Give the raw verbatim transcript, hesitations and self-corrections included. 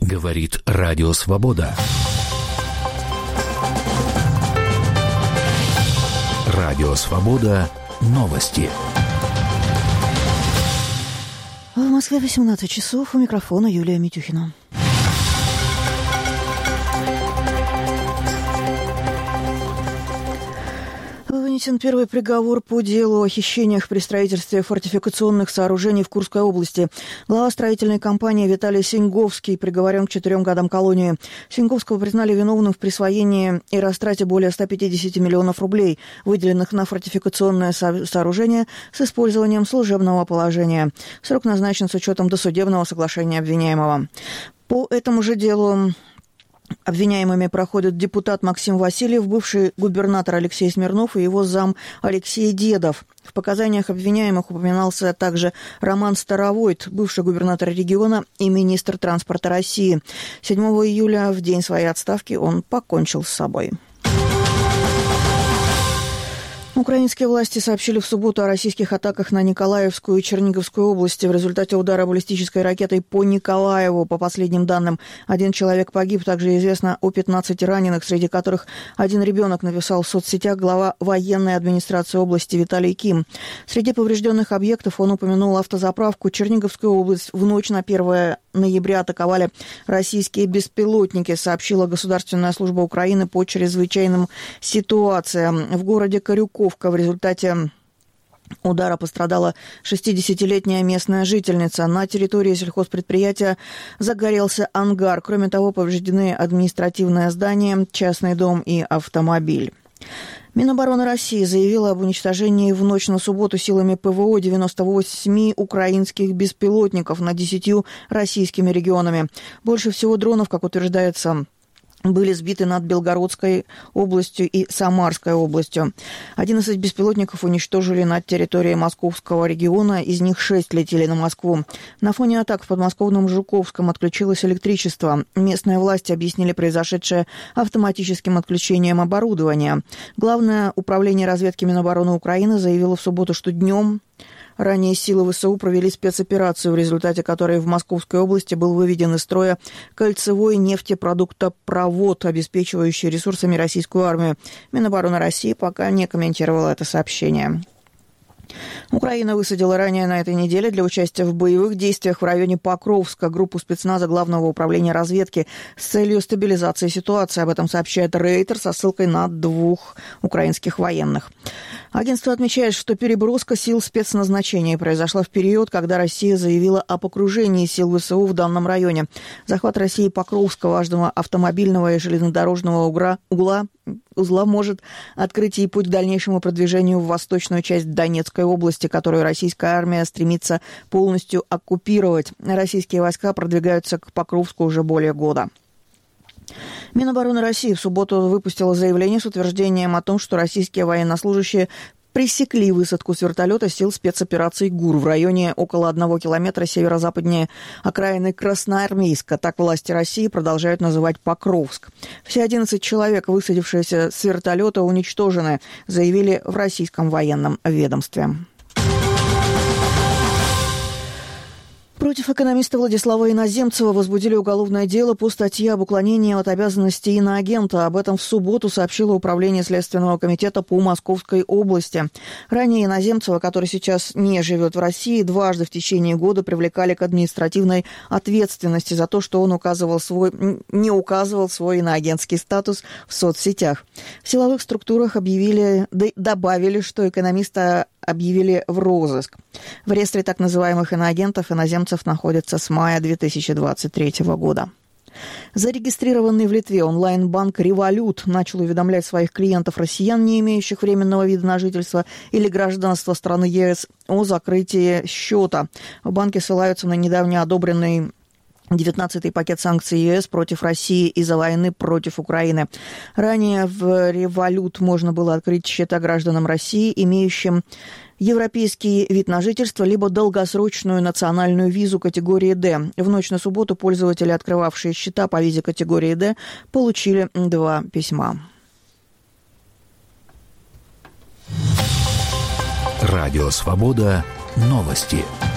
Говорит Радио Свобода. Радио Свобода. Новости. В Москве восемнадцать часов. У микрофона Юлия Митюхина. Вынесен первый приговор по делу о хищениях при строительстве фортификационных сооружений в Курской области. Глава строительной компании Виталий Синьговский приговорен к четырем годам колонии. Синьговского признали виновным в присвоении и растрате более ста пятидесяти миллионов рублей, выделенных на фортификационное сооружение с использованием служебного положения. Срок назначен с учетом досудебного соглашения обвиняемого. По этому же делу обвиняемыми проходят депутат Максим Васильев, бывший губернатор Алексей Смирнов и его зам Алексей Дедов. В показаниях обвиняемых упоминался также Роман Старовойт, бывший губернатор региона и министр транспорта России. седьмого июля, в день своей отставки, он покончил с собой. Украинские власти сообщили в субботу о российских атаках на Николаевскую и Черниговскую области. В результате удара баллистической ракетой по Николаеву, по последним данным, один человек погиб. Также известно о пятнадцати раненых, среди которых один ребенок, написал в соцсетях глава военной администрации области Виталий Ким. Среди поврежденных объектов он упомянул автозаправку. Черниговскую область в ночь на первое ноября атаковали российские беспилотники, сообщила Государственная служба Украины по чрезвычайным ситуациям. В городе Корюковка в результате удара пострадала шестидесятилетняя местная жительница. На территории сельхозпредприятия загорелся ангар. Кроме того, повреждены административное здание, частный дом и автомобиль. Минобороны России заявила об уничтожении в ночь на субботу силами ПВО девяноста восьми украинских беспилотников над десятью российскими регионами. Больше всего дронов, как утверждается, были сбиты над Белгородской областью и Самарской областью. одиннадцать беспилотников уничтожили над территорией Московского региона, из них шесть летели на Москву. На фоне атак в подмосковном Жуковском отключилось электричество. Местные власти объяснили произошедшее автоматическим отключением оборудования. Главное управление разведки Минобороны Украины заявило в субботу, что днем ранее силы ВСУ провели спецоперацию, в результате которой в Московской области был выведен из строя кольцевой нефтепродуктопровод, обеспечивающий ресурсами российскую армию. Минобороны России пока не комментировала это сообщение. Украина высадила ранее на этой неделе для участия в боевых действиях в районе Покровска группу спецназа Главного управления разведки с целью стабилизации ситуации. Об этом сообщает Рейтер со ссылкой на двух украинских военных. Агентство отмечает, что переброска сил спецназначения произошла в период, когда Россия заявила об окружении сил ВСУ в данном районе. Захват России Покровска, важного автомобильного и железнодорожного угла, угла узла может открыть ей путь к дальнейшему продвижению в восточную часть Донецкой области, которую российская армия стремится полностью оккупировать. Российские войска продвигаются к Покровску уже более года. Минобороны России в субботу выпустила заявление с утверждением о том, что российские военнослужащие пресекли высадку с вертолета сил спецоперации ГУР в районе около одного километра северо-западнее окраины Красноармейска. Так власти России продолжают называть Покровск. Все одиннадцать человек, высадившиеся с вертолета, уничтожены, заявили в российском военном ведомстве. Против экономиста Владислава Иноземцева возбудили уголовное дело по статье об уклонении от обязанностей иноагента. Об этом в субботу сообщило Управление Следственного комитета по Московской области. Ранее Иноземцева, который сейчас не живет в России, дважды в течение года привлекали к административной ответственности за то, что он указывал свой, не указывал свой иноагентский статус в соцсетях. В силовых структурах объявили, добавили, что экономиста объявили в розыск. В реестре так называемых иноагентов иноземцев находится с мая две тысячи двадцать третьего года. Зарегистрированный в Литве онлайн-банк «Револют» начал уведомлять своих клиентов-россиян, не имеющих временного вида на жительство или гражданства страны ЕС, о закрытии счета. В банке ссылаются на недавно одобренный девятнадцатый пакет санкций ЕС против России из-за войны против Украины. Ранее в «Револют» можно было открыть счета гражданам России, имеющим европейский вид на жительство, либо долгосрочную национальную визу категории «Д». В ночь на субботу пользователи, открывавшие счета по визе категории «Д», получили два письма. Радио «Свобода». Новости.